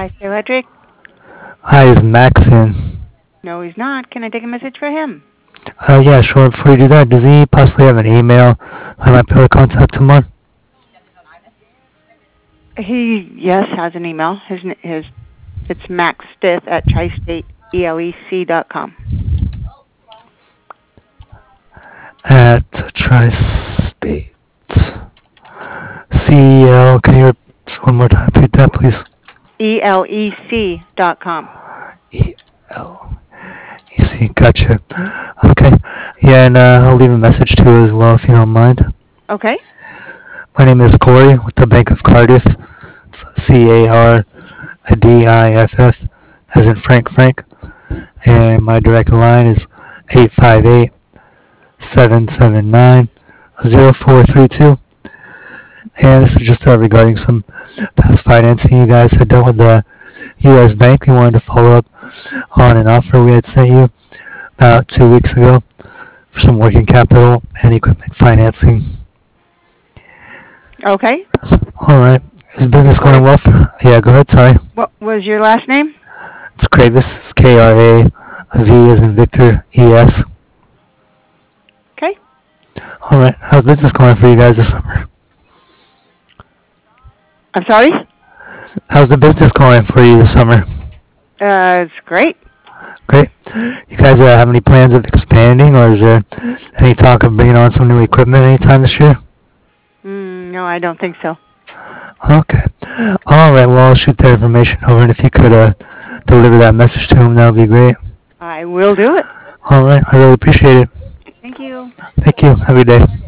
Electric? Hi, is Max in? No, he's not. Can I take a message for him? Yeah, sure. Before you do that, does he possibly have an email I might be able to contact him on? He, yes, has an email. It's maxfifth at tristateelec.com. At Tri-State CEL. Can you one more time repeat that, please? ELEC.com. ELEC. Gotcha. Okay. Yeah, and I'll leave a message too as well if you don't mind. Okay. My name is Corey with the Bank of Cardiff. It's CARDIFF, as in Frank. And my direct line is 858-779-0432. And this is just regarding some past financing you guys had done with the U.S. Bank. We wanted to follow up on an offer we had sent you about 2 weeks ago for some working capital and equipment financing. Okay. All right. Is business going well? Yeah, go ahead. Sorry. What was your last name? It's Kravis. It's Krav as in Victor ES. Okay. All right. How's business going for you guys this summer? I'm sorry? How's the business going for you this summer? It's great. Great. You guys have any plans of expanding, or is there any talk of bringing on some new equipment anytime this year? No, I don't think so. Okay. All right. Well, I'll shoot that information over, and if you could deliver that message to him, that would be great. I will do it. All right. I really appreciate it. Thank you. Thank you. Have a good day.